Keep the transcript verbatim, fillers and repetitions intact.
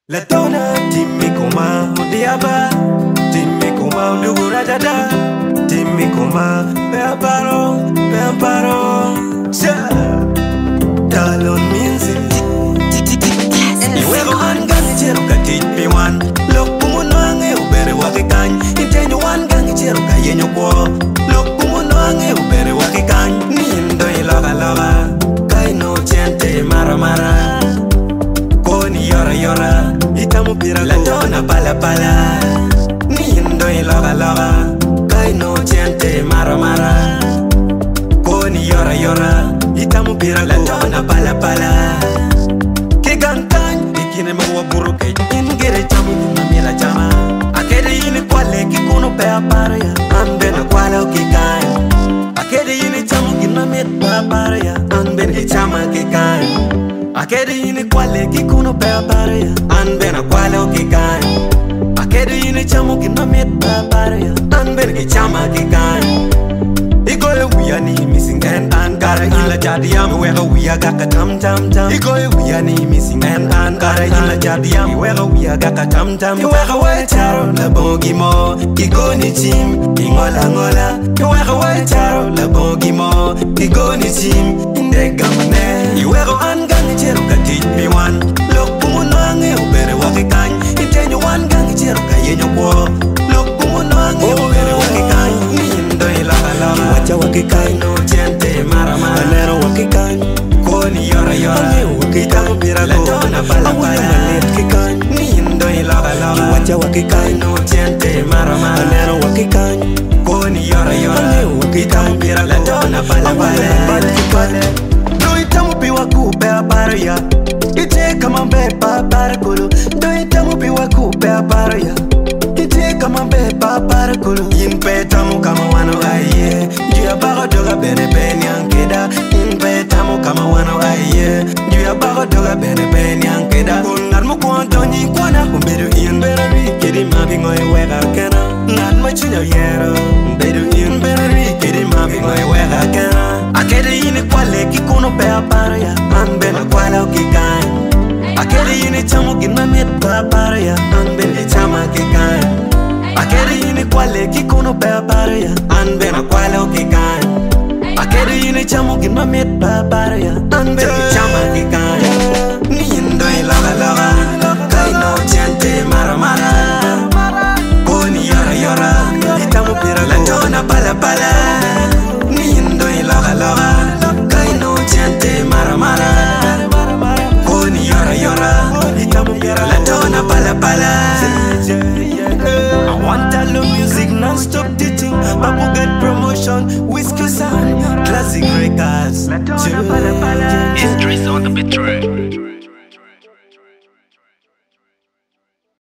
La tona timmi kuma diaba timmi kuma dugura dada timmi kuma pe amparo pe amparo sa talon minzi iwego angangi chero katit pi wan lokumu nwange ubere wakikany intenyo wan gangi chero kayenyo kwa lokumu nwange ubere wakikany nindo iloga loga kaino chente mara mara koni yora yora itamu pira la dona pala pala nindo iloga loga kaino chente mara mara koni yora yora itamu pira la dona pala pala kigankan ikine mawa buruke ingere chamu mamila chama akede yini kwale kikuno pe aparya ambe na kwale kikan akede yini chamu kinamit pe aparya ambe na chama kikan akede yini kwale kikuno pe aparya ambe na kwale kikan akede yini chamu kinamit pe aparya ambe na chama kikan Igoye wiya ni missing and and kara ila jadi am wega wiya gaka tam tam tam Igoye wiya ni missing and and kara ila jadi am wega wiya gaka tam tam Wega we charo la bongi mo Igo ni chim ingola ngola Wega we charo la bongi mo Igo ni chim inde gamane Iwego angangi chero katit mi wan Lokumu nwange ubere wakikany Intenyo wan gangi chero kayenyo kwa Lokumu nwange ubere wakikany Nindo ilaga laga Wacha wakikany no chente mara mara Anero wakikany Koni yora yora Itamu pira la dona pala pala Kikany Nindo ilaga laga Wacha wakikany no chente mara mara Anero wakikany Koni yora yora Itamu pira la dona pala pala Do itamu piwa kupe aparya Ite kama mbepa parakulu Do itamu piwa kupe aparya Ite kama mbepa parakulu Yinpe tamu kama wano aye Juya bago doga bene bene yankeda Yinpe tamu kama wano aye Juya bago doga bene bene yankeda Kunar mu kuantoni kuana Kumbedu iyan berari Kiri mabi ngoy wega kena Nan machunya yero Bedu iyan berari Kiri mabi ngoy wega kena Akede yini kwale kikuno pe aparya Ambe na kwale ukikany Akede yini chamu kinamit pe aparya Ambe na chama kikany Akede yini kwale kikuno pe aparya Ambe na kwale ukikany Akede yini chamu kinamit pe aparya Ambe na chama kikany Nindo iloga loga Kaino chente mara mara Koni yora yora Itamu pira la dona pala pala Nindo iloga loga Kaino chente mara mara Koni yora yora Itamu pira la dona pala pala I want all the music non-stop teaching Babu get promotion Whiskey sound Classic records History's on the beat track.